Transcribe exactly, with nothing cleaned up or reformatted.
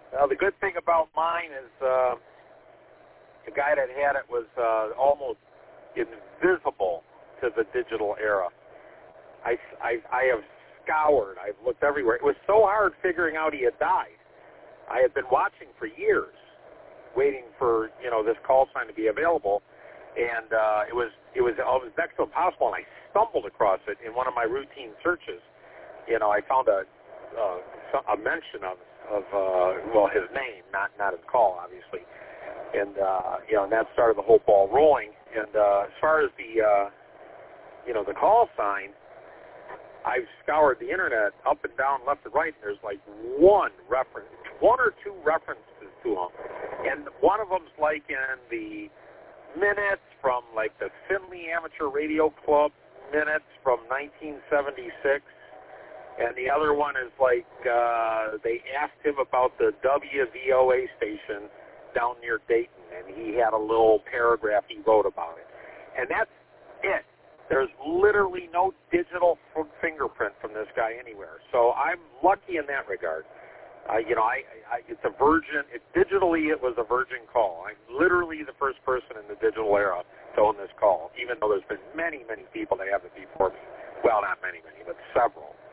Well, the good thing about mine is uh, the guy that had it was uh, almost invisible to the digital era. I, I, I have scoured. I've looked everywhere. It was so hard figuring out he had died. I had been watching for years, waiting for, you know, this call sign to be available, and uh, it was it was it was next to impossible. And I stumbled across it in one of my routine searches. You know, I found a uh, a mention of of uh, well, his name, not not his call, obviously, and uh, you know, and that started the whole ball rolling. And uh, as far as the uh, you know the call sign, I've scoured the internet up and down, left and right, and there's like one reference, one or two references to them. And one of them's like in the minutes from like the Findlay Amateur Radio Club minutes from nineteen seventy-six. And the other one is like uh, they asked him about the W V O A station down near Dayton, and he had a little paragraph he wrote about it. And that's it. There's literally no digital fingerprint from this guy anywhere. So I'm lucky in that regard. Uh, you know, I, I, it's a virgin. It, digitally, it was a virgin call. I'm literally the first person in the digital era to own this call, even though there's been many, many people that have it before me. Well, not many, many, but several.